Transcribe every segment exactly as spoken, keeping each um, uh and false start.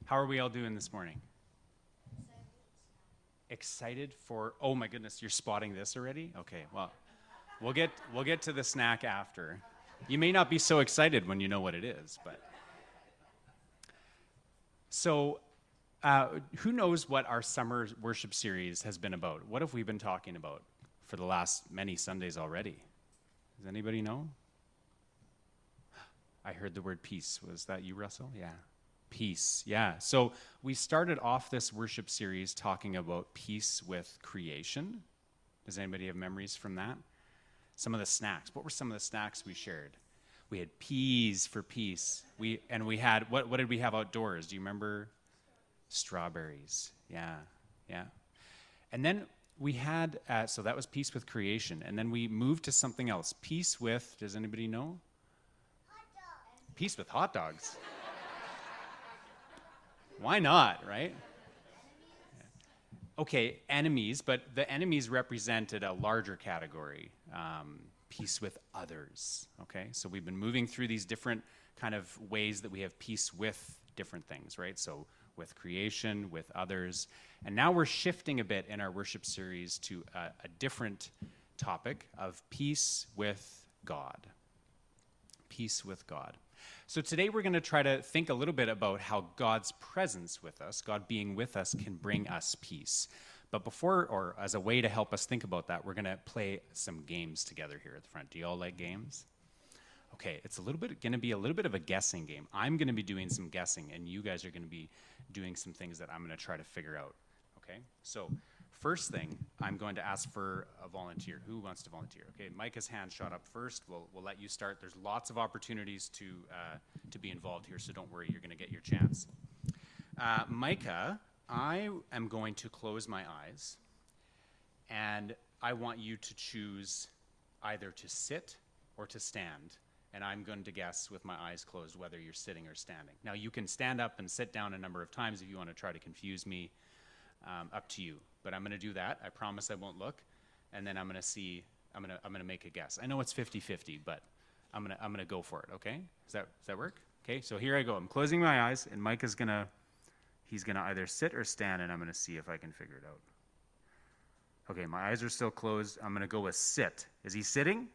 How are we all doing this morning? Excited for, oh my goodness, you're spotting this already? Okay, well, we'll get we'll get to the snack after. You may not be so excited when you know what it is, but so uh, who knows what our summer worship series has been about? What have we been talking about for the last many Sundays already? Does anybody know? I heard the word peace. Was that you, Russell? Yeah. Peace, yeah. So we started off this worship series talking about peace with creation. Does anybody have memories from that? Some of the snacks. What were some of the snacks we shared? We had peas for peace. We and we had what? What did we have outdoors? Do you remember? Strawberries. Yeah, yeah. And then we had uh, so that was peace with creation, and then we moved to something else. Peace with. Does anybody know? Peace with hot dogs. Why not, right? Okay, enemies, but the enemies represented a larger category, um, peace with others, okay? So we've been moving through these different kind of ways that we have peace with different things, right? So with creation, with others. And now we're shifting a bit in our worship series to a, a different topic of peace with God. Peace with God. So today we're going to try to think a little bit about how God's presence with us, God being with us, can bring us peace. But before, or as a way to help us think about that, we're going to play some games together here at the front. Do you all like games? Okay, it's a little bit going to be a little bit of a guessing game. I'm going to be doing some guessing, and you guys are going to be doing some things that I'm going to try to figure out. Okay, so first thing, I'm going to ask for a volunteer. Who wants to volunteer? Okay, Micah's hand shot up first. We'll, we'll let you start. There's lots of opportunities to, uh, to be involved here, so don't worry, you're going to get your chance. Uh, Micah, I am going to close my eyes, and I want you to choose either to sit or to stand, and I'm going to guess with my eyes closed whether you're sitting or standing. Now, you can stand up and sit down a number of times if you want to try to confuse me. Um, up to you. But I'm going to do that. I promise I won't look. And then I'm going to see, I'm going to I'm going to make a guess. I know it's fifty-fifty, but I'm going to I'm going to go for it, okay? Does that does that work? Okay? So here I go. I'm closing my eyes, and Mike is going to he's going to either sit or stand, and I'm going to see if I can figure it out. Okay, my eyes are still closed. I'm going to go with sit. Is he sitting? No.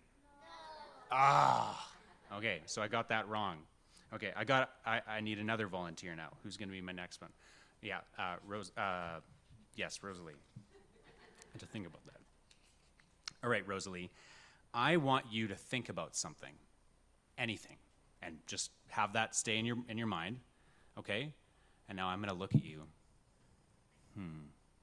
Ah. Okay, so I got that wrong. Okay, I got I I need another volunteer now. Who's going to be my next one? Yeah, uh Rose uh Yes, Rosalie. I had to think about that. All right, Rosalie, I want you to think about something, anything, and just have that stay in your in your mind, okay? And now I'm going to look at you. Hmm.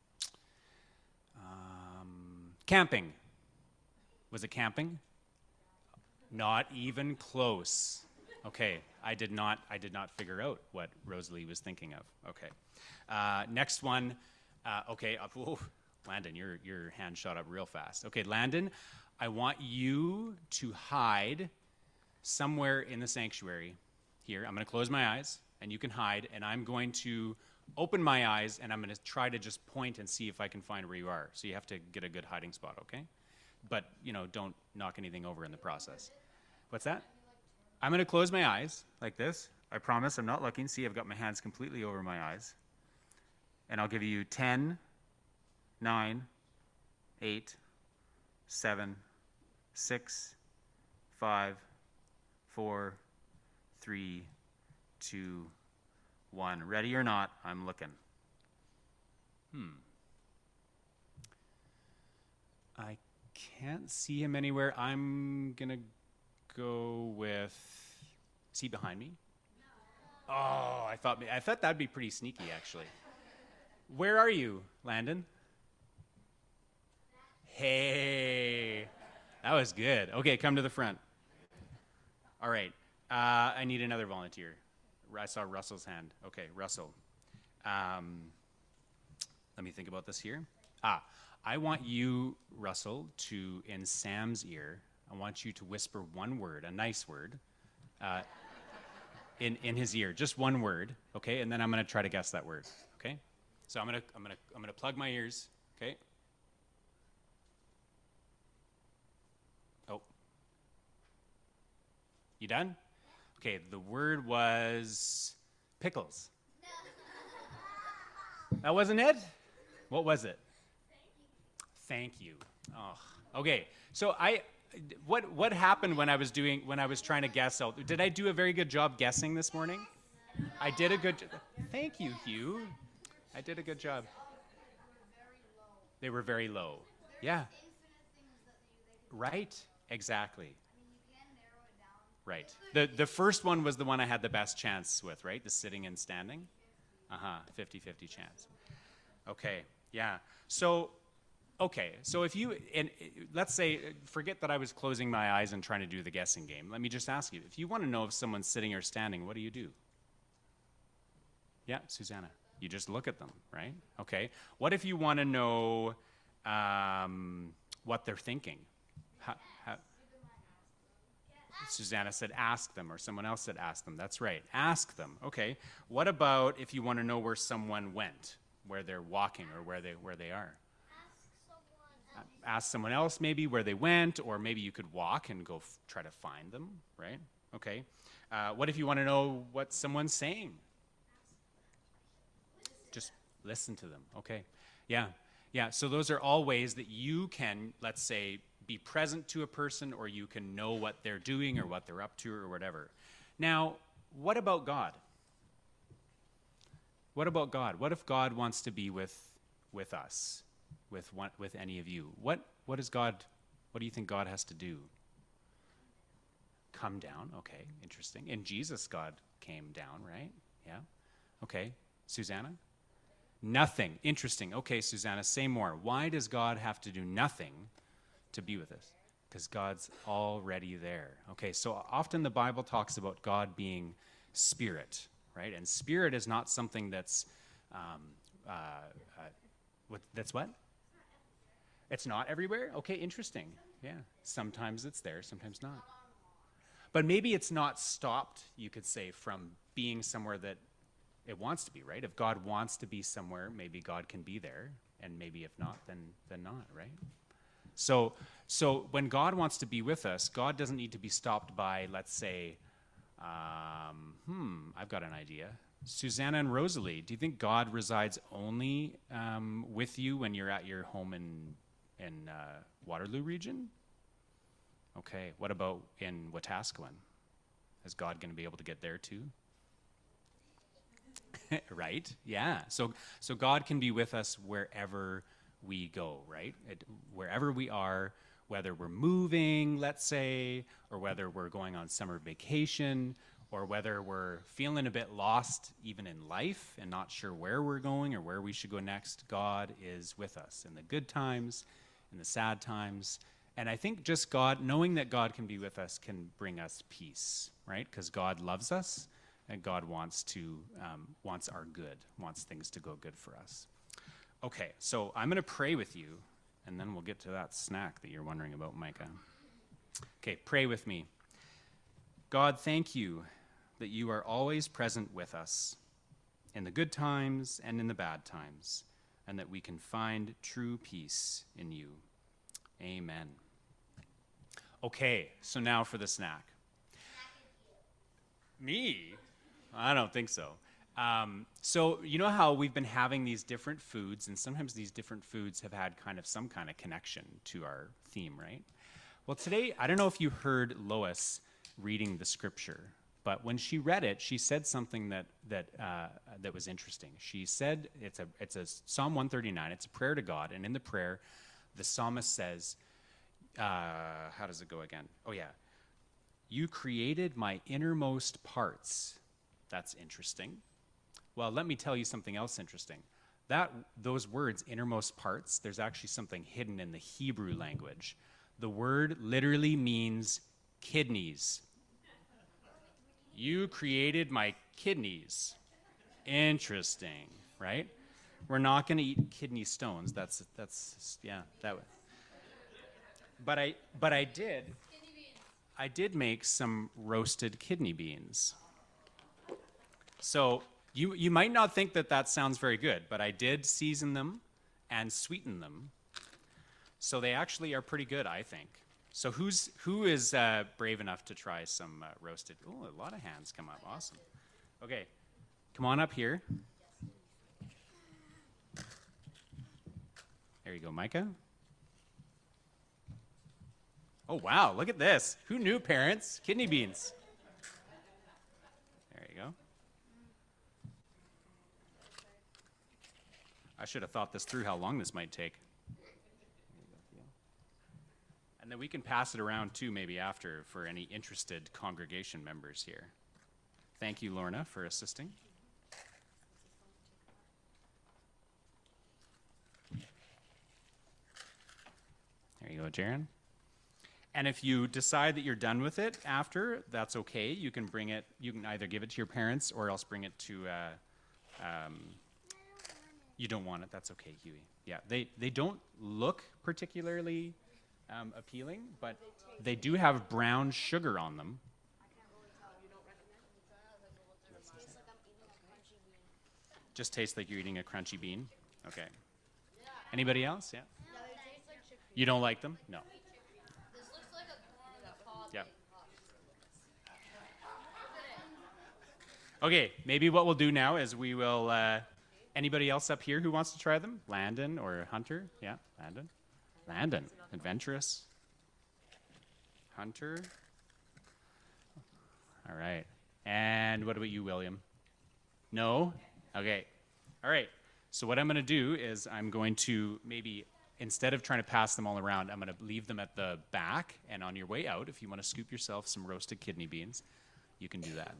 Um, camping. Was it camping? Not even close. Okay, I did not. I did not figure out what Rosalie was thinking of. Okay, uh, next one. Uh, okay, uh, oh, Landon, your your hand shot up real fast. Okay, Landon, I want you to hide somewhere in the sanctuary. Here, I'm going to close my eyes, and you can hide. And I'm going to open my eyes, and I'm going to try to just point and see if I can find where you are. So you have to get a good hiding spot, okay? But you know, don't knock anything over in the process. What's that? I'm going to close my eyes like this. I promise I'm not looking. See, I've got my hands completely over my eyes. And I'll give you ten, nine, eight, seven, six, five, four, three, two, one. Ready or not, I'm looking. Hmm. I can't see him anywhere. I'm going to go with, is he behind me? No. Oh, I thought I thought that'd be pretty sneaky, actually. Where are you, Landon? Hey, that was good. Okay, come to the front. All right, uh, I need another volunteer. I saw Russell's hand. Okay, Russell. Um, let me think about this here. Ah, I want you, Russell, to, in Sam's ear, I want you to whisper one word, a nice word, uh, in, in his ear, just one word, okay? And then I'm going to try to guess that word, okay? So I'm going to I'm going to I'm going to plug my ears, okay? Oh. You done? Okay, the word was pickles. That wasn't it? What was it? Thank you. Oh, okay. So I, what what happened when I was doing when I was trying to guess? Did I do a very good job guessing this morning? I did a good. Thank you, Hugh. I did a good job. They were very low. Yeah. Right. Exactly. Right. The the first one was the one I had the best chance with, right? The sitting and standing. Uh-huh. fifty-fifty chance. Okay. Yeah. So, okay. So if you, and let's say, forget that I was closing my eyes and trying to do the guessing game. Let me just ask you, if you want to know if someone's sitting or standing, what do you do? Yeah, Susanna. You just look at them, right? Okay. What if you want to know um, what they're thinking? How, how, Susanna said ask them, or someone else said ask them. That's right. Ask them. Okay. What about if you want to know where someone went, where they're walking, or where they where they are? Ask someone else maybe where they went, or maybe you could walk and go f- try to find them, right? Okay. Uh, what if you want to know what someone's saying? Just listen to them. Okay. Yeah. Yeah. So those are all ways that you can, let's say, be present to a person, or you can know what they're doing or what they're up to or whatever. Now, what about God? What about God? What if God wants to be with with us, with one, with any of you? What what is God? What do you think God has to do? Come down. Okay, interesting. In Jesus, God came down, right? Yeah. Okay, Susanna. Nothing. Interesting. Okay, Susanna, say more. Why does God have to do nothing to be with us? Because God's already there. Okay, so often the Bible talks about God being spirit, right? And spirit is not something that's, um, uh, uh, what, that's what? It's not everywhere? Okay, interesting. Yeah, sometimes it's there, sometimes not. But maybe it's not stopped, you could say, from being somewhere that it wants to be, right? If God wants to be somewhere, maybe God can be there, and maybe if not, then then not, right? So, so when God wants to be with us, God doesn't need to be stopped by, let's say, um, hmm, I've got an idea. Susanna and Rosalie, do you think God resides only um, with you when you're at your home in in uh, Waterloo region? Okay, what about in Wetaskiwin? Is God going to be able to get there too? Right? Yeah. So, so God can be with us wherever we go, right? It, wherever we are, whether we're moving, let's say, or whether we're going on summer vacation, or whether we're feeling a bit lost even in life and not sure where we're going or where we should go next, God is with us in the good times, in the sad times. And I think just God, knowing that God can be with us, can bring us peace, right? Because God loves us, and God wants to um, wants our good, wants things to go good for us. Okay, so I'm going to pray with you, and then we'll get to that snack that you're wondering about, Micah. Okay, pray with me. God, thank you that you are always present with us in the good times and in the bad times, and that we can find true peace in you. Amen. Okay, so now for the snack. Me? I don't think so. Um, so you know how we've been having these different foods, and sometimes these different foods have had kind of some kind of connection to our theme, right? Well, today, I don't know if you heard Lois reading the scripture, but when she read it, she said something that that uh, that was interesting. She said it's a it's a Psalm one thirty-nine. It's a prayer to God, and in the prayer, the psalmist says, uh, "How does it go again?" Oh yeah, you created my innermost parts. That's interesting. Well, let me tell you something else interesting. That those words, innermost parts, there's actually something hidden in the Hebrew language. The word literally means kidneys. You created my kidneys. Interesting, right? We're not going to eat kidney stones. That's that's yeah, that would. But I but I did I did make some roasted kidney beans. So you you might not think that that sounds very good, but I did season them and sweeten them. So they actually are pretty good, I think. So who's who is uh, brave enough to try some uh, roasted? Oh, a lot of hands come up. Awesome. Okay, come on up here. There you go, Micah. Oh, wow, look at this. Who knew, parents? Kidney beans. There you go. I should have thought this through, how long this might take. And then we can pass it around too, maybe after, for any interested congregation members here. Thank you, Lorna, for assisting. There you go, Jaron. And if you decide that you're done with it after, that's okay. You can bring it, you can either give it to your parents or else bring it to, uh, um, you don't want it, that's okay, Huey. Yeah, they, they don't look particularly um, appealing, but they do have brown sugar on them. Just tastes like you're eating a crunchy bean? Okay. Anybody else? Yeah. You don't like them? No. Yeah. Okay, maybe what we'll do now is we will, uh, anybody else up here who wants to try them? Landon or Hunter? Yeah, Landon. Landon, adventurous. Hunter. All right. And what about you, William? No? Okay. All right. So what I'm going to do is I'm going to maybe, instead of trying to pass them all around, I'm going to leave them at the back. And on your way out, if you want to scoop yourself some roasted kidney beans, you can do that.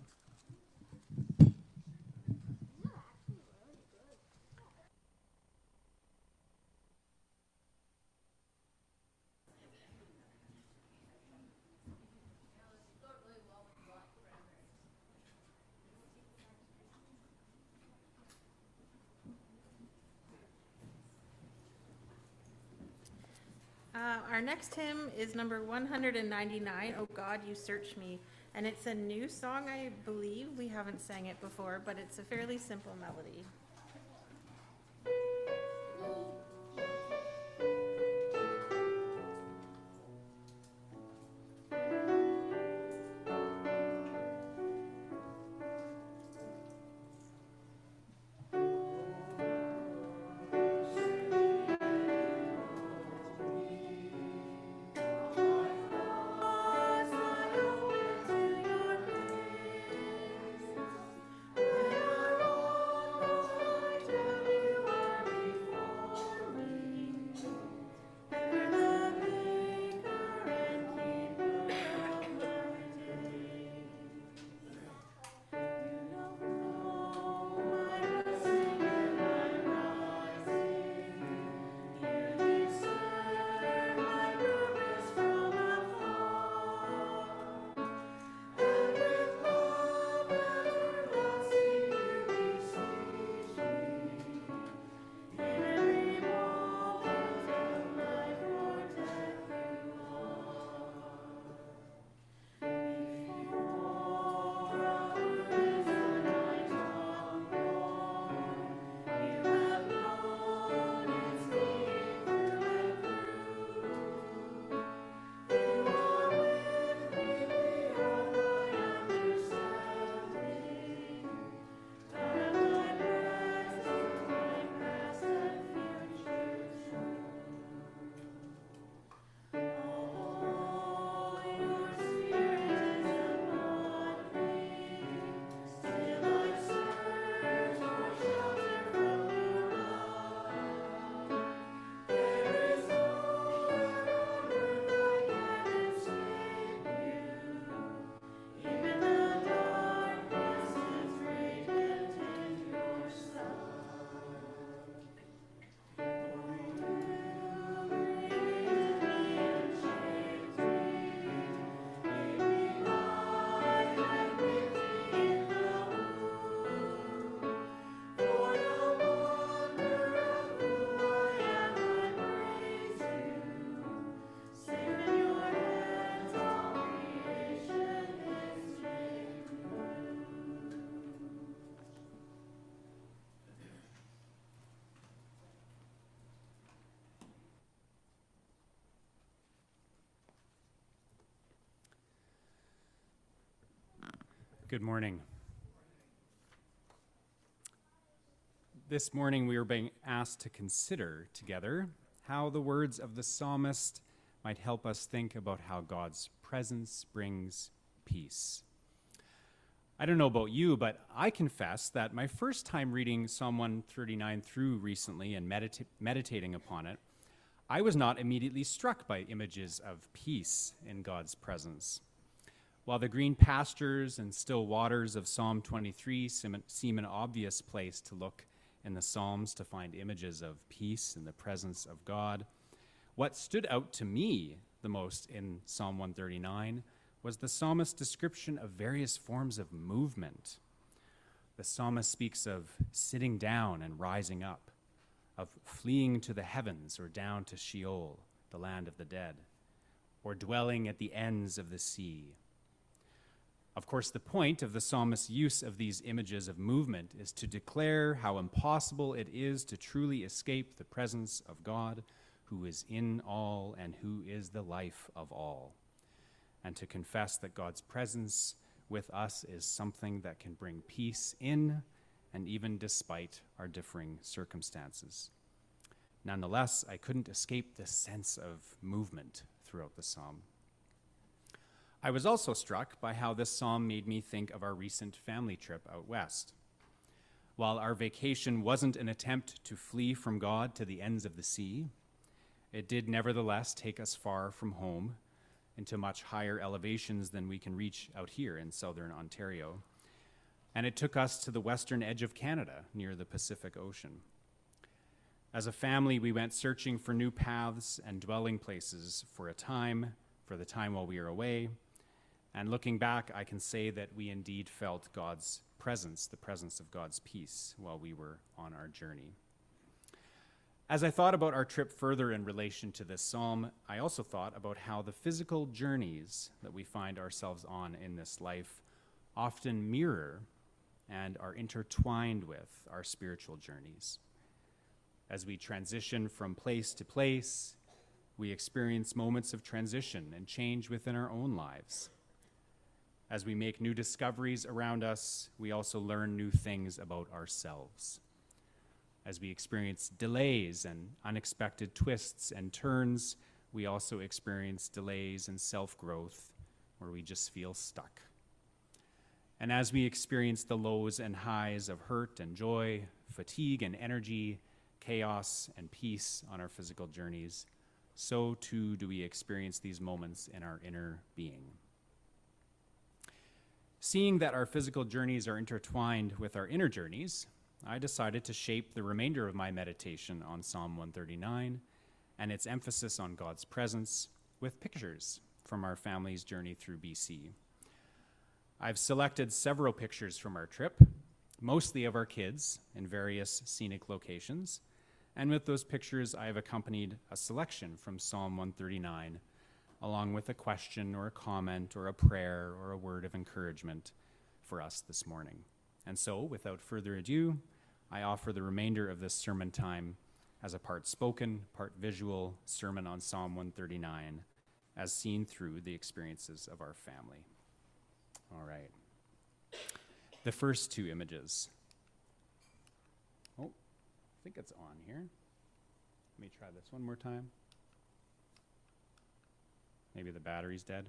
Uh, our next hymn is number one hundred ninety-nine, Oh God, You Search Me. And it's a new song, I believe. We haven't sang it before, but it's a fairly simple melody. Good morning. This morning we are being asked to consider together how the words of the psalmist might help us think about how God's presence brings peace. I don't know about you, but I confess that my first time reading Psalm one thirty-nine through recently and medita- meditating upon it, I was not immediately struck by images of peace in God's presence. While the green pastures and still waters of Psalm twenty-three seem an obvious place to look in the Psalms to find images of peace in the presence of God, what stood out to me the most in Psalm one thirty-nine was the psalmist's description of various forms of movement. The psalmist speaks of sitting down and rising up, of fleeing to the heavens or down to Sheol, the land of the dead, or dwelling at the ends of the sea. Of course, the point of the psalmist's use of these images of movement is to declare how impossible it is to truly escape the presence of God, who is in all and who is the life of all, and to confess that God's presence with us is something that can bring peace in and even despite our differing circumstances. Nonetheless, I couldn't escape this sense of movement throughout the psalm. I was also struck by how this psalm made me think of our recent family trip out west. While our vacation wasn't an attempt to flee from God to the ends of the sea, it did nevertheless take us far from home into much higher elevations than we can reach out here in southern Ontario. And it took us to the western edge of Canada, near the Pacific Ocean. As a family, we went searching for new paths and dwelling places for a time, for the time while we were away. And looking back, I can say that we indeed felt God's presence, the presence of God's peace, while we were on our journey. As I thought about our trip further in relation to this psalm, I also thought about how the physical journeys that we find ourselves on in this life often mirror and are intertwined with our spiritual journeys. As we transition from place to place, we experience moments of transition and change within our own lives. As we make new discoveries around us, we also learn new things about ourselves. As we experience delays and unexpected twists and turns, we also experience delays and self-growth where we just feel stuck. And as we experience the lows and highs of hurt and joy, fatigue and energy, chaos and peace on our physical journeys, so too do we experience these moments in our inner being. Seeing that our physical journeys are intertwined with our inner journeys, I decided to shape the remainder of my meditation on Psalm one thirty-nine and its emphasis on God's presence with pictures from our family's journey through B C. I've selected several pictures from our trip, mostly of our kids in various scenic locations, and with those pictures I have accompanied a selection from Psalm one thirty-nine, along with a question or a comment or a prayer or a word of encouragement for us this morning. And so, without further ado, I offer the remainder of this sermon time as a part spoken, part visual sermon on Psalm one thirty-nine, as seen through the experiences of our family. All right. The first two images. Oh, I think it's on here. Let me try this one more time. Maybe the battery's dead.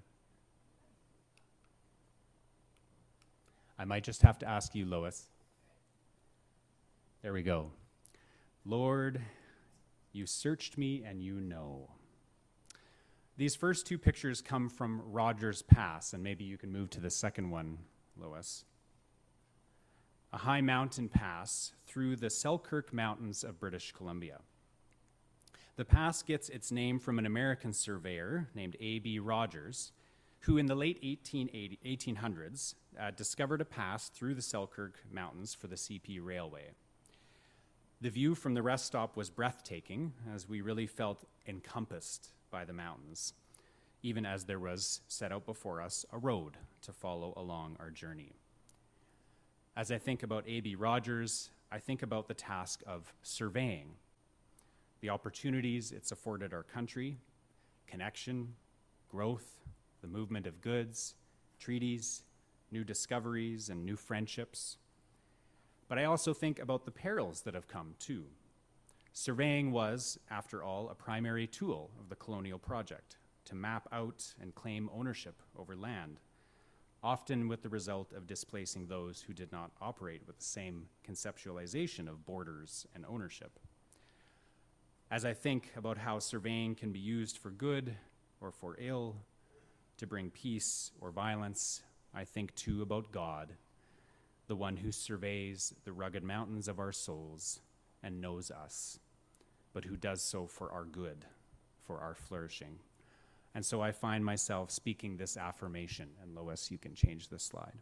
I might just have to ask you, Lois. There we go. Lord, you searched me and you know. These first two pictures come from Rogers Pass, and maybe you can move to the second one, Lois. A high mountain pass through the Selkirk Mountains of British Columbia. The pass gets its name from an American surveyor named A B Rogers, who in the late eighteen hundreds uh, discovered a pass through the Selkirk Mountains for the C P Railway. The view from the rest stop was breathtaking, as we really felt encompassed by the mountains, even as there was, set out before us, a road to follow along our journey. As I think about A B Rogers, I think about the task of surveying, the opportunities it's afforded our country, connection, growth, the movement of goods, treaties, new discoveries, and new friendships. But I also think about the perils that have come, too. Surveying was, after all, a primary tool of the colonial project to map out and claim ownership over land, often with the result of displacing those who did not operate with the same conceptualization of borders and ownership. As I think about how surveying can be used for good or for ill, to bring peace or violence, I think too about God, the one who surveys the rugged mountains of our souls and knows us, but who does so for our good, for our flourishing. And so I find myself speaking this affirmation, and Lois, you can change this slide.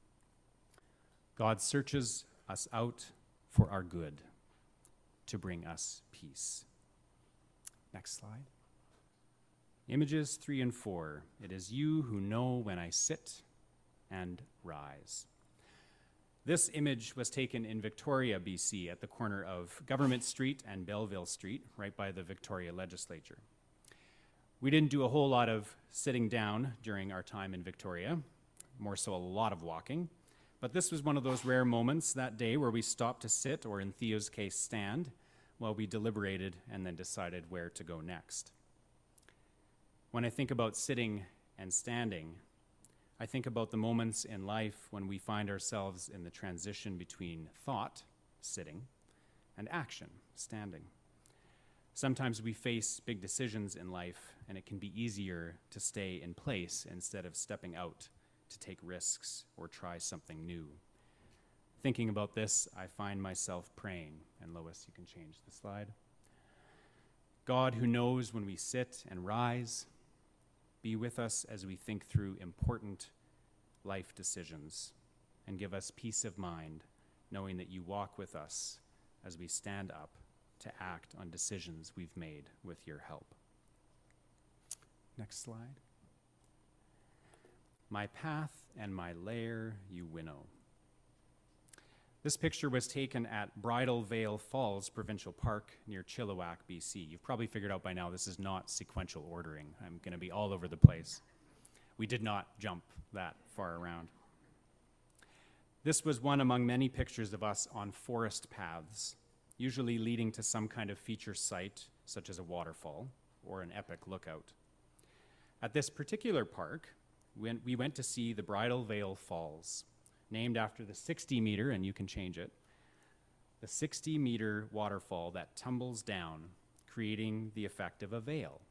God searches us out for our good, to bring us peace. Next slide. Images three and four. It is you who know when I sit and rise. This image was taken in Victoria, B C, at the corner of Government Street and Belleville Street, right by the Victoria Legislature. We didn't do a whole lot of sitting down during our time in Victoria, more so a lot of walking, but this was one of those rare moments that day where we stopped to sit, or in Theo's case, stand, while we deliberated and then decided where to go next. When I think about sitting and standing, I think about the moments in life when we find ourselves in the transition between thought, sitting, and action, standing. Sometimes we face big decisions in life, and it can be easier to stay in place instead of stepping out to take risks or try something new. Thinking about this, I find myself praying, and Lois, you can change the slide. God, who knows when we sit and rise, be with us as we think through important life decisions, and give us peace of mind, knowing that you walk with us as we stand up to act on decisions we've made with your help. Next slide. My path and my lair you winnow. This picture was taken at Bridal Veil Falls Provincial Park near Chilliwack, B C. You've probably figured out by now this is not sequential ordering. I'm going to be all over the place. We did not jump that far around. This was one among many pictures of us on forest paths, usually leading to some kind of feature site, such as a waterfall or an epic lookout. At this particular park, we went to see the Bridal Veil Falls, named after the sixty meter, and you can change it, the sixty meter waterfall that tumbles down, creating the effect of a veil.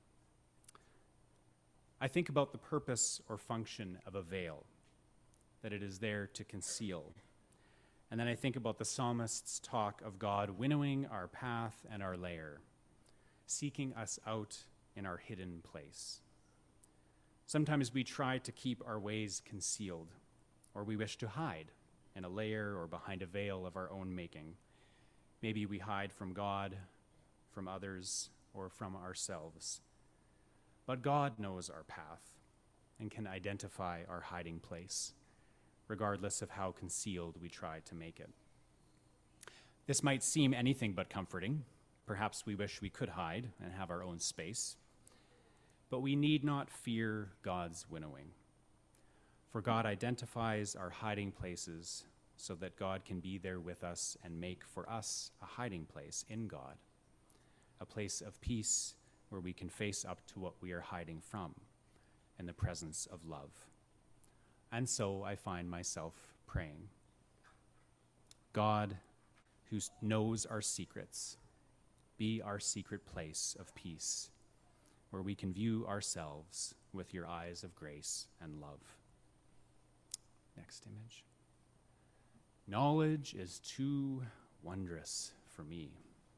I think about the purpose or function of a veil, that it is there to conceal. And then I think about the psalmist's talk of God winnowing our path and our lair, seeking us out in our hidden place. Sometimes we try to keep our ways concealed, or we wish to hide in a layer or behind a veil of our own making. Maybe we hide from God, from others, or from ourselves. But God knows our path and can identify our hiding place, regardless of how concealed we try to make it. This might seem anything but comforting. Perhaps we wish we could hide and have our own space. But we need not fear God's winnowing. For God identifies our hiding places so that God can be there with us and make for us a hiding place in God, a place of peace where we can face up to what we are hiding from in the presence of love. And so I find myself praying. God, who knows our secrets, be our secret place of peace, where we can view ourselves with your eyes of grace and love. Next image. Knowledge is too wondrous for me.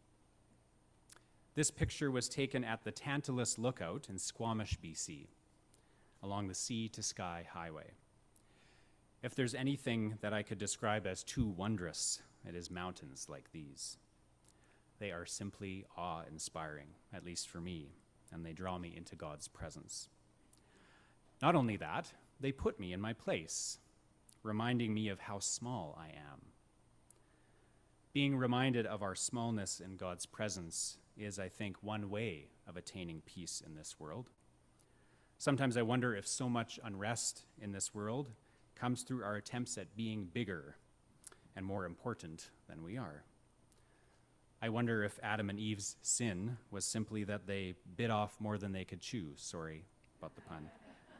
This picture was taken at the Tantalus Lookout in Squamish, B C, along the Sea to Sky Highway. If there's anything that I could describe as too wondrous, it is mountains like these. They are simply awe-inspiring, at least for me, and they draw me into God's presence. Not only that, they put me in my place, reminding me of how small I am. Being reminded of our smallness in God's presence is, I think, one way of attaining peace in this world. Sometimes I wonder if so much unrest in this world comes through our attempts at being bigger and more important than we are. I wonder if Adam and Eve's sin was simply that they bit off more than they could chew. Sorry about the pun.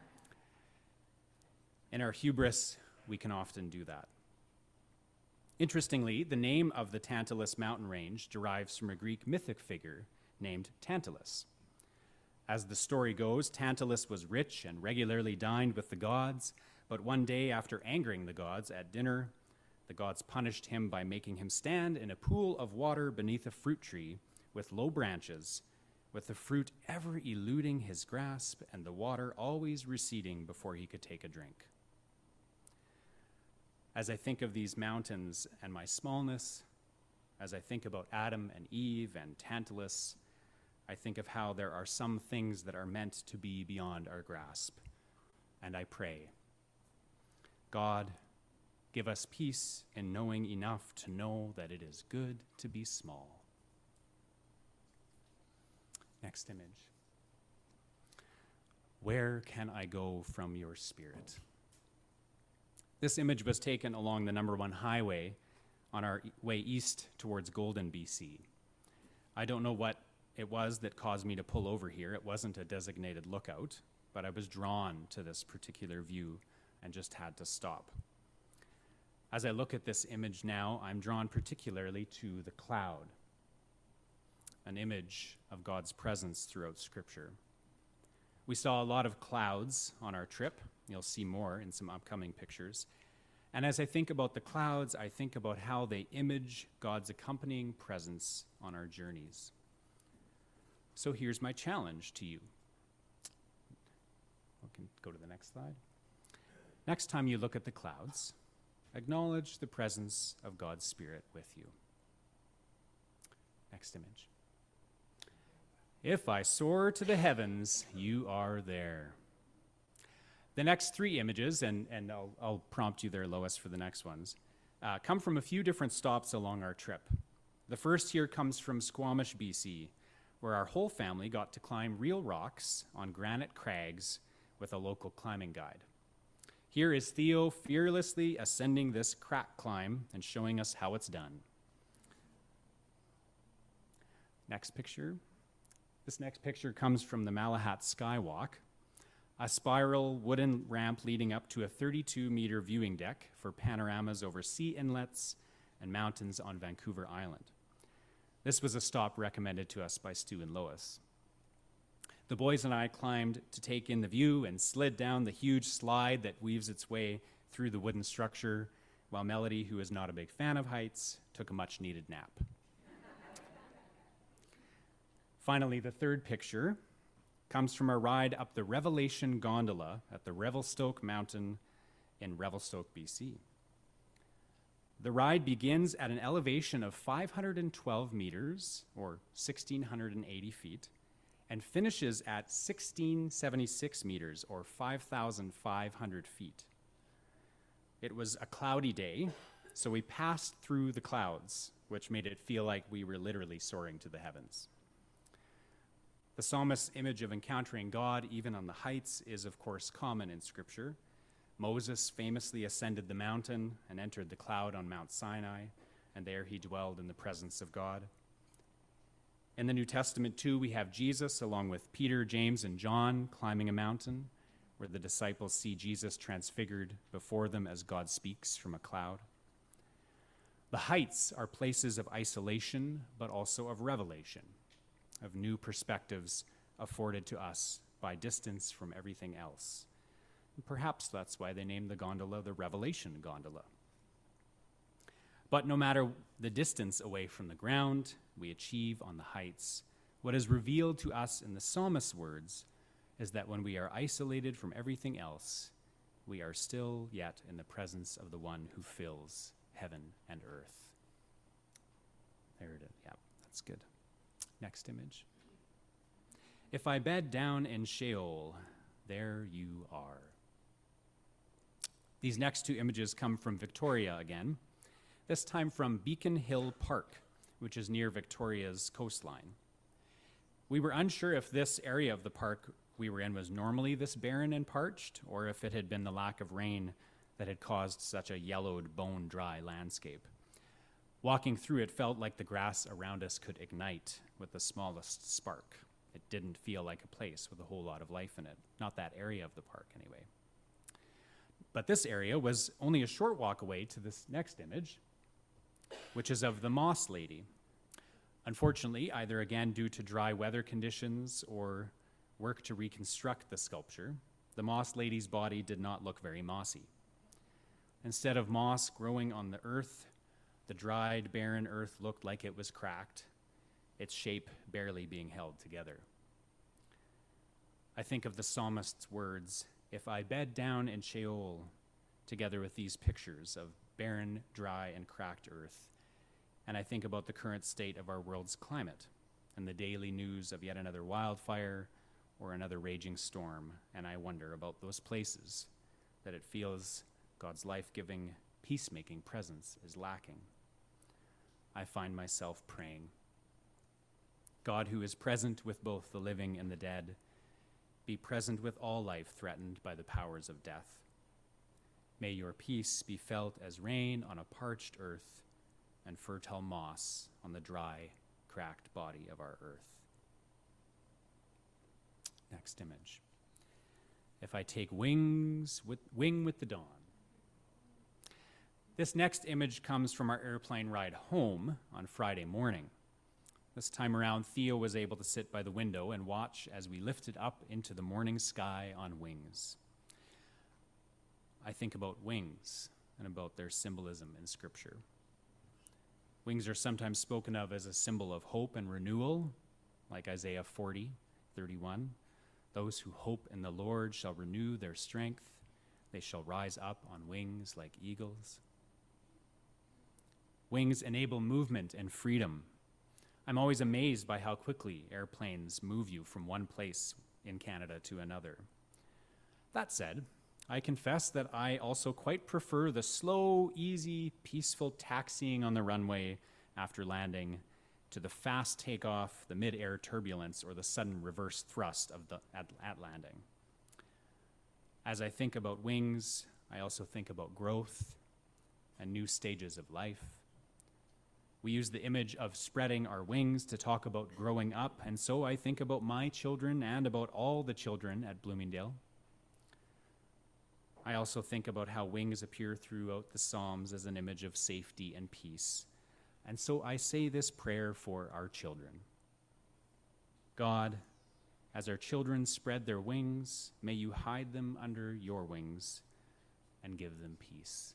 In our hubris, we can often do that. Interestingly, the name of the Tantalus mountain range derives from a Greek mythic figure named Tantalus. As the story goes, Tantalus was rich and regularly dined with the gods, but one day after angering the gods at dinner, the gods punished him by making him stand in a pool of water beneath a fruit tree with low branches, with the fruit ever eluding his grasp and the water always receding before he could take a drink. As I think of these mountains and my smallness, as I think about Adam and Eve and Tantalus, I think of how there are some things that are meant to be beyond our grasp. And I pray, God, give us peace in knowing enough to know that it is good to be small. Next image. Where can I go from your spirit? This image was taken along the number one highway on our way east towards Golden, B C. I don't know what it was that caused me to pull over here. It wasn't a designated lookout, but I was drawn to this particular view and just had to stop. As I look at this image now, I'm drawn particularly to the cloud, an image of God's presence throughout Scripture. We saw a lot of clouds on our trip. You'll see more in some upcoming pictures. And as I think about the clouds, I think about how they image God's accompanying presence on our journeys. So here's my challenge to you. We can go to the next slide. Next time you look at the clouds, acknowledge the presence of God's Spirit with you. Next image. If I soar to the heavens, you are there. The next three images, and, and I'll, I'll prompt you there, Lois, for the next ones, uh, come from a few different stops along our trip. The first here comes from Squamish, B C, where our whole family got to climb real rocks on granite crags with a local climbing guide. Here is Theo fearlessly ascending this crack climb and showing us how it's done. Next picture. This next picture comes from the Malahat Skywalk, a spiral wooden ramp leading up to a thirty-two meter viewing deck for panoramas over sea inlets and mountains on Vancouver Island. This was a stop recommended to us by Stu and Lois. The boys and I climbed to take in the view and slid down the huge slide that weaves its way through the wooden structure, while Melody, who is not a big fan of heights, took a much-needed nap. Finally, the third picture comes from a ride up the Revelation Gondola at the Revelstoke Mountain in Revelstoke, B C. The ride begins at an elevation of five hundred twelve meters, or one thousand six hundred eighty feet, and finishes at one thousand six hundred seventy-six meters, or five thousand five hundred feet. It was a cloudy day, so we passed through the clouds, which made it feel like we were literally soaring to the heavens. The psalmist's image of encountering God, even on the heights, is of course common in Scripture. Moses famously ascended the mountain and entered the cloud on Mount Sinai, and there he dwelled in the presence of God. In the New Testament, too, we have Jesus, along with Peter, James, and John, climbing a mountain, where the disciples see Jesus transfigured before them as God speaks from a cloud. The heights are places of isolation, but also of revelation, of new perspectives afforded to us by distance from everything else. And perhaps that's why they named the gondola the Revelation Gondola. But no matter the distance away from the ground we achieve on the heights, what is revealed to us in the psalmist's words is that when we are isolated from everything else, we are still yet in the presence of the one who fills heaven and earth. There it is. Yeah, that's good. Next image. If I bed down in Sheol, there you are. These next two images come from Victoria again, this time from Beacon Hill Park, which is near Victoria's coastline. We were unsure if this area of the park we were in was normally this barren and parched, or if it had been the lack of rain that had caused such a yellowed, bone-dry landscape. Walking through it felt like the grass around us could ignite with the smallest spark. It didn't feel like a place with a whole lot of life in it, not that area of the park anyway. But this area was only a short walk away to this next image, which is of the Moss Lady. Unfortunately, either again due to dry weather conditions or work to reconstruct the sculpture, the Moss Lady's body did not look very mossy. Instead of moss growing on the earth, the dried, barren earth looked like it was cracked, its shape barely being held together. I think of the psalmist's words, "If I bed down in Sheol," together with these pictures of barren, dry, and cracked earth, and I think about the current state of our world's climate and the daily news of yet another wildfire or another raging storm, and I wonder about those places that it feels God's life-giving, peacemaking presence is lacking. I find myself praying, God, who is present with both the living and the dead, be present with all life threatened by the powers of death. May your peace be felt as rain on a parched earth and fertile moss on the dry, cracked body of our earth. Next image. If I take wings with wing with the dawn. This next image comes from our airplane ride home on Friday morning. This time around, Theo was able to sit by the window and watch as we lifted up into the morning sky on wings. I think about wings and about their symbolism in Scripture. Wings are sometimes spoken of as a symbol of hope and renewal, like Isaiah forty, thirty-one. Those who hope in the Lord shall renew their strength. They shall rise up on wings like eagles. Wings enable movement and freedom. I'm always amazed by how quickly airplanes move you from one place in Canada to another. That said, I confess that I also quite prefer the slow, easy, peaceful taxiing on the runway after landing to the fast takeoff, the mid-air turbulence, or the sudden reverse thrust of the at, at landing. As I think about wings, I also think about growth and new stages of life. We use the image of spreading our wings to talk about growing up, and so I think about my children and about all the children at Bloomingdale. I also think about how wings appear throughout the Psalms as an image of safety and peace. And so I say this prayer for our children. God, as our children spread their wings, may you hide them under your wings and give them peace.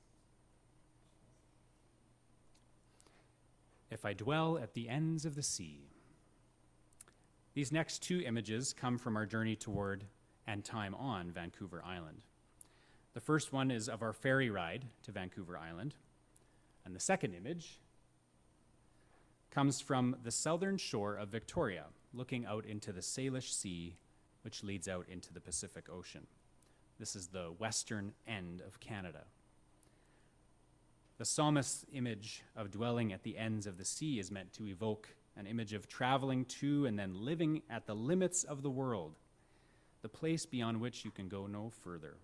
If I dwell at the ends of the sea. These next two images come from our journey toward and time on Vancouver Island. The first one is of our ferry ride to Vancouver Island, and the second image comes from the southern shore of Victoria, looking out into the Salish Sea, which leads out into the Pacific Ocean. This is the western end of Canada. The psalmist's image of dwelling at the ends of the sea is meant to evoke an image of traveling to and then living at the limits of the world, the place beyond which you can go no further.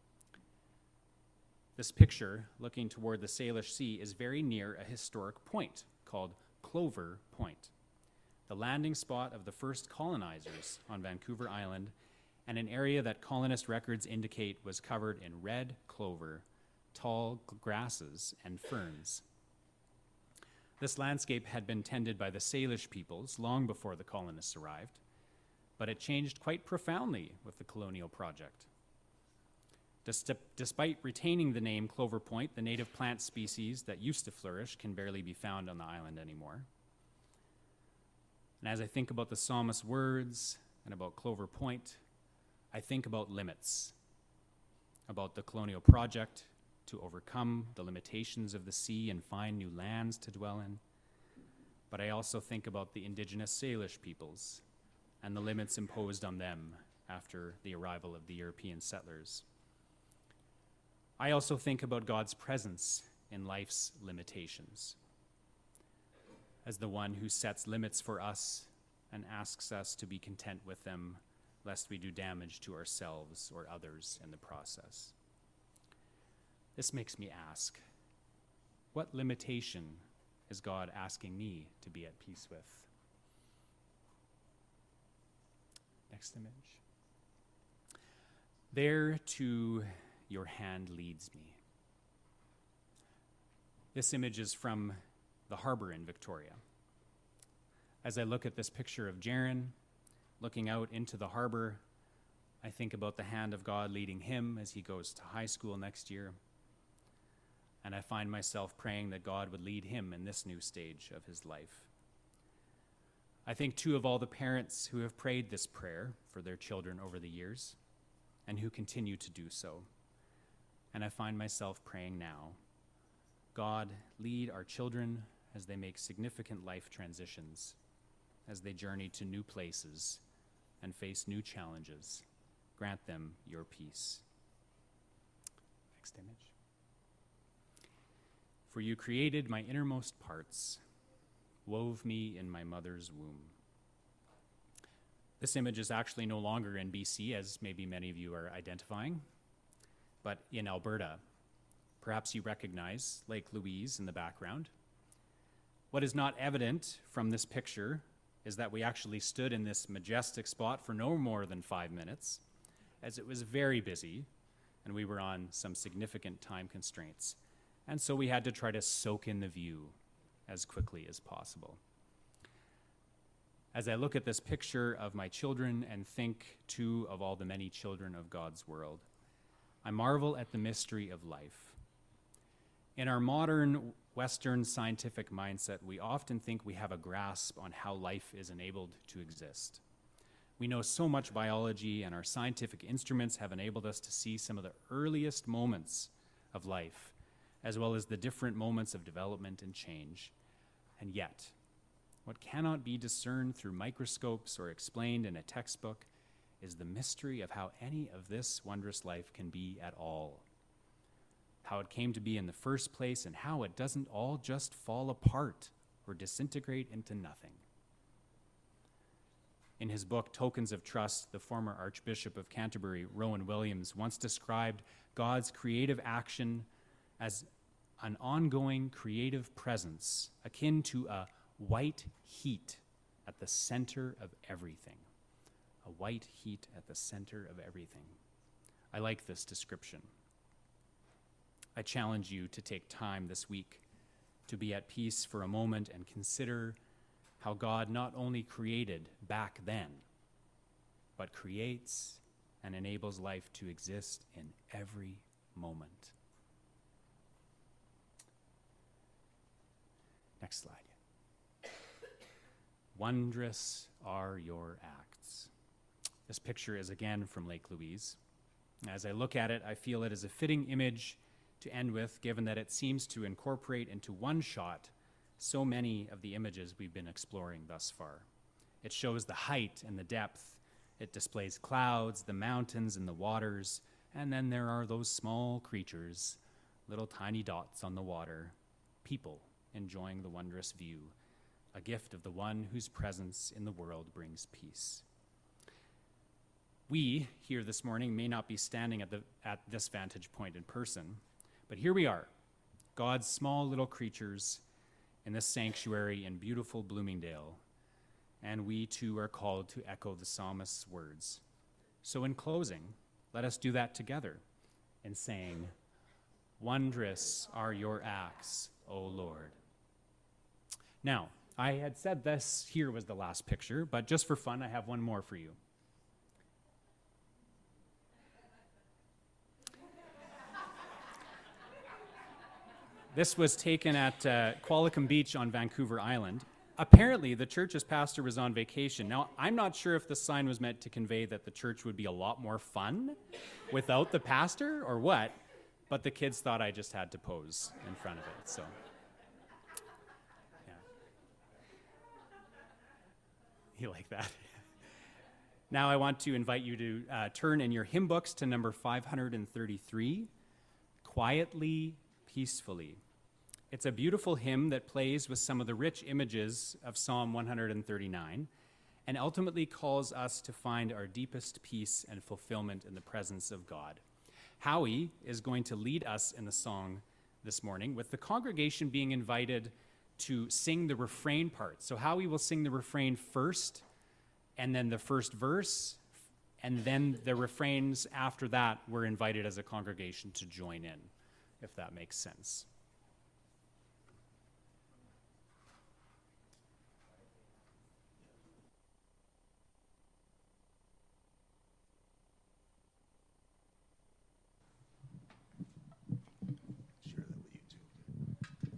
This picture, looking toward the Salish Sea, is very near a historic point called Clover Point, the landing spot of the first colonizers on Vancouver Island, and an area that colonist records indicate was covered in red clover, tall grasses, and ferns. This landscape had been tended by the Salish peoples long before the colonists arrived, but it changed quite profoundly with the colonial project. Despite retaining the name Clover Point, the native plant species that used to flourish can barely be found on the island anymore. And as I think about the psalmist's words and about Clover Point, I think about limits, about the colonial project to overcome the limitations of the sea and find new lands to dwell in. But I also think about the indigenous Salish peoples and the limits imposed on them after the arrival of the European settlers. I also think about God's presence in life's limitations as the one who sets limits for us and asks us to be content with them, lest we do damage to ourselves or others in the process. This makes me ask, what limitation is God asking me to be at peace with? Next image. There to your hand leads me. This image is from the harbor in Victoria. As I look at this picture of Jaron looking out into the harbor, I think about the hand of God leading him as he goes to high school next year. And I find myself praying that God would lead him in this new stage of his life. I think too of all the parents who have prayed this prayer for their children over the years and who continue to do so. And I find myself praying now, God, lead our children as they make significant life transitions, as they journey to new places and face new challenges. Grant them your peace. Next image. For you created my innermost parts, wove me in my mother's womb. This image is actually no longer in B C, as maybe many of you are identifying, but in Alberta. Perhaps you recognize Lake Louise in the background. What is not evident from this picture is that we actually stood in this majestic spot for no more than five minutes, as it was very busy, and we were on some significant time constraints. And so we had to try to soak in the view as quickly as possible. As I look at this picture of my children and think, too, of all the many children of God's world, I marvel at the mystery of life. In our modern Western scientific mindset, we often think we have a grasp on how life is enabled to exist. We know so much biology, and our scientific instruments have enabled us to see some of the earliest moments of life, as well as the different moments of development and change. And yet, what cannot be discerned through microscopes or explained in a textbook is the mystery of how any of this wondrous life can be at all. How it came to be in the first place, and how it doesn't all just fall apart or disintegrate into nothing. In his book, Tokens of Trust, the former Archbishop of Canterbury, Rowan Williams, once described God's creative action as an ongoing creative presence, akin to a white heat at the center of everything. A white heat at the center of everything. I like this description. I challenge you to take time this week to be at peace for a moment and consider how God not only created back then, but creates and enables life to exist in every moment. Next slide. Wondrous are your acts. This picture is again from Lake Louise. As I look at it, I feel it is a fitting image to end with, given that it seems to incorporate into one shot so many of the images we've been exploring thus far. It shows the height and the depth. It displays clouds, the mountains, and the waters, and then there are those small creatures, little tiny dots on the water, people enjoying the wondrous view, a gift of the one whose presence in the world brings peace. We here this morning may not be standing at, the, at this vantage point in person, but here we are, God's small little creatures in this sanctuary in beautiful Bloomingdale, and we too are called to echo the psalmist's words. So in closing, let us do that together in saying, "Wondrous are your acts, O Lord." Now, I had said this here was the last picture, but just for fun, I have one more for you. This was taken at uh, Qualicum Beach on Vancouver Island. Apparently, the church's pastor was on vacation. Now, I'm not sure if the sign was meant to convey that the church would be a lot more fun without the pastor or what, but the kids thought I just had to pose in front of it, so. Yeah. You like that? Now I want to invite you to uh, turn in your hymn books to number five hundred thirty-three, Quietly, Peacefully. It's a beautiful hymn that plays with some of the rich images of Psalm one hundred thirty-nine and ultimately calls us to find our deepest peace and fulfillment in the presence of God. Howie is going to lead us in the song this morning, with the congregation being invited to sing the refrain part. So how we will sing the refrain first, and then the first verse, and then the refrains after that, we're invited as a congregation to join in, if that makes sense. Share that with you too.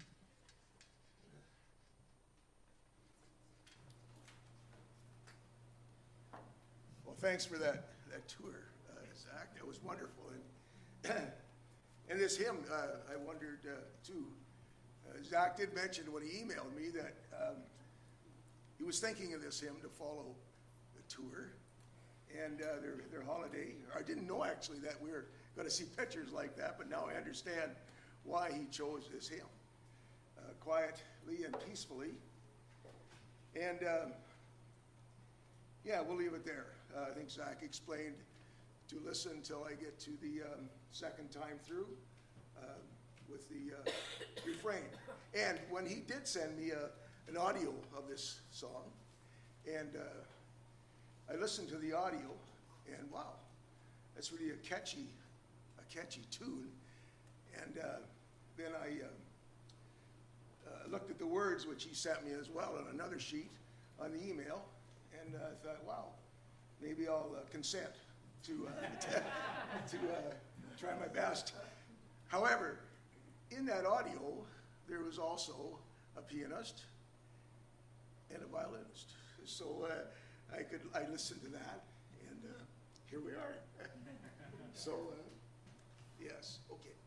Well, thanks for that, that tour, uh, Zach. That was wonderful. And, and this hymn, uh, I wondered uh, too. Uh, Zach did mention when he emailed me that um, he was thinking of this hymn to follow the tour and uh, their, their holiday. I didn't know actually that we were going to see pictures like that, but now I understand why he chose this hymn. Uh, quietly and peacefully. And um, yeah, we'll leave it there. Uh, I think Zach explained to listen until I get to the um, second time through uh, with the uh, refrain. And when he did send me a, an audio of this song, and uh, I listened to the audio, and wow, that's really a catchy, a catchy tune. And uh, then I uh, uh, looked at the words, which he sent me as well on another sheet on the email, and I uh, thought, wow, maybe I'll uh, consent to, uh, to, to uh, try my best. However, in that audio, there was also a pianist and a violinist. So uh, I could I listened to that, and uh, here we are. So, uh, yes, okay.